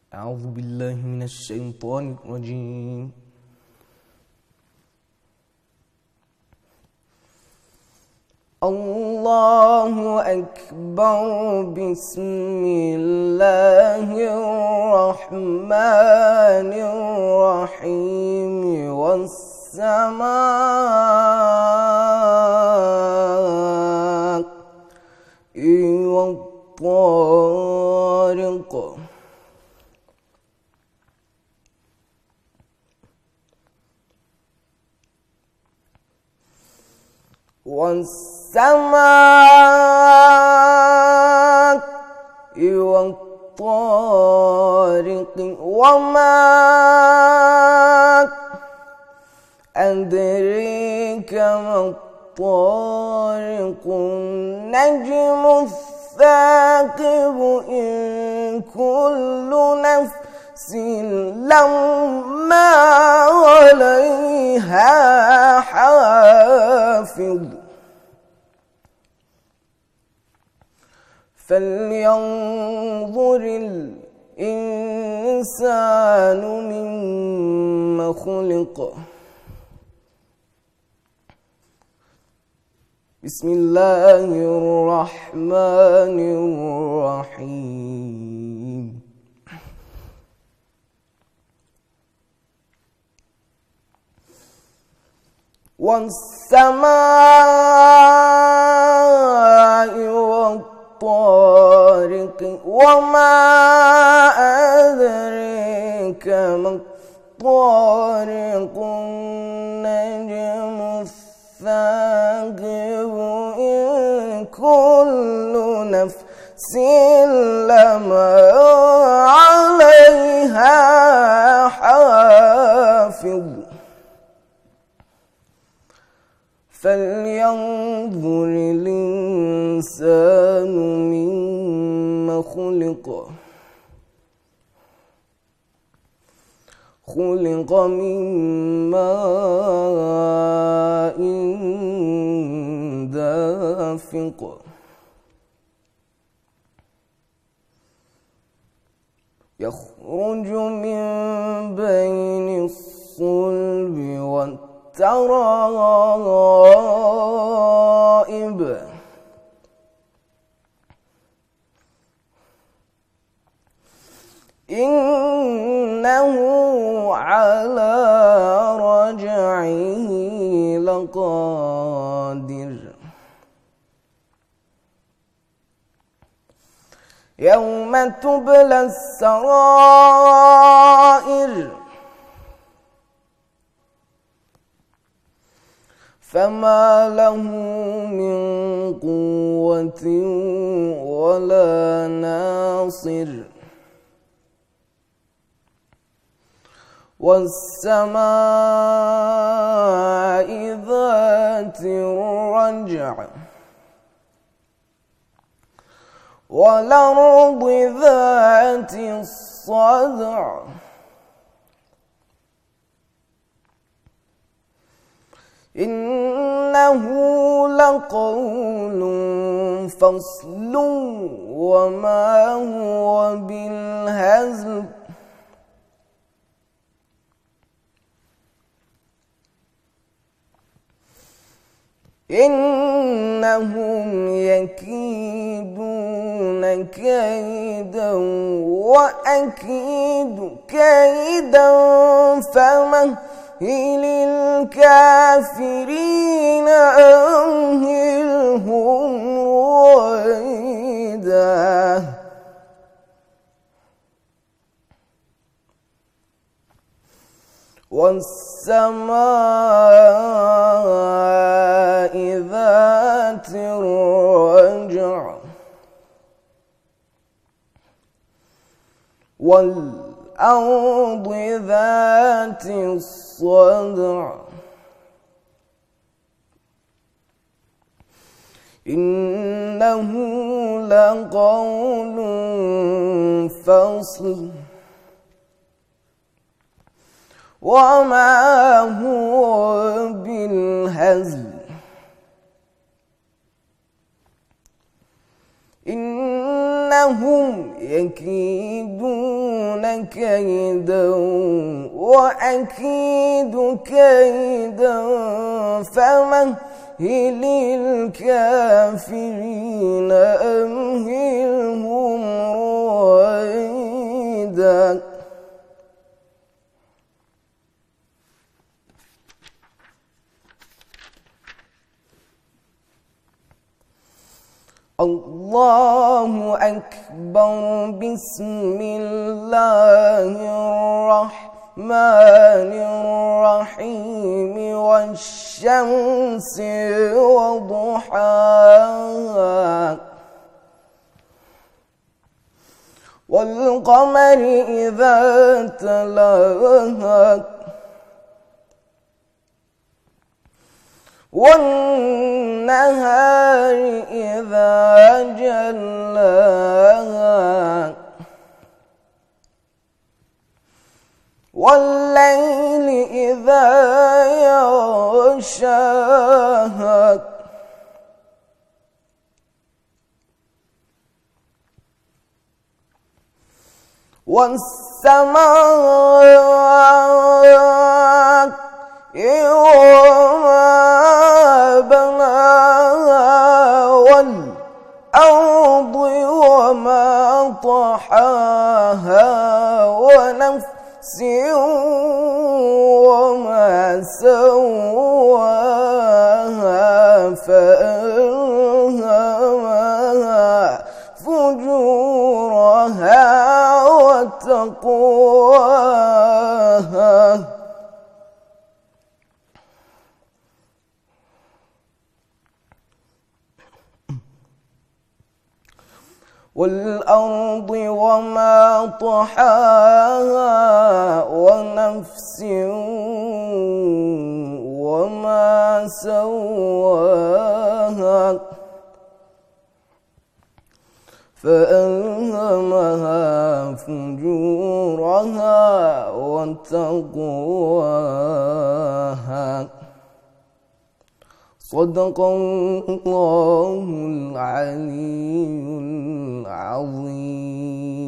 أعوذ بالله من الشيطان الرجيم. الله أكبر. بسم الله الرحمن الرحيم. والسماء والطارق. والسماء والطارق وما أدريك ما الطارق. النجم الثاقب. إن كل نفس لما عليها حافظ. فلينظر الإنسان مما خلق. بسم الله الرحمن الرحيم. والسماء والطارق وما أدريك ما الطارق. النجم الثاقب. إن كل نفس لما عليها حافظ. فلينظر الإنسان مما خلق. خلق من ماء دافق. يخرج من بين الصلب والترائب. إنه على رجعه لقادر. يوم تبلى السرائر. فما له من قوة ولا ناصر. والسماء ذات الرجع. والأرض ذات الصدع. إنه لقول فصل وما هو بالهزل. إنهم يكيدون كيدا وأكيد كيدا. فمهل الكافرين أمهلهم رويدا. والسماء ذات الرجع. والأرض ذات الصدع. إنه لقول فصل وما هو بالهزل. إنه إنهم يكيدون كيدا وأكيد كيدا فمهل الكافرين أمهلهم رويدا. الله أكبر. بسم الله الرحمن الرحيم. والشمس وضحاها والقمر إذا تلاها والنهار إذا جلاها والليل إذا يغشاها والسماء وما بناها والأرض وما طحاها ونفس وما سواها فألهمها فجورها وتقواها. والأرض وما طحاها ونفس وما سواها فألهمها فجورها وتقواها. صدق الله العلي العظيم.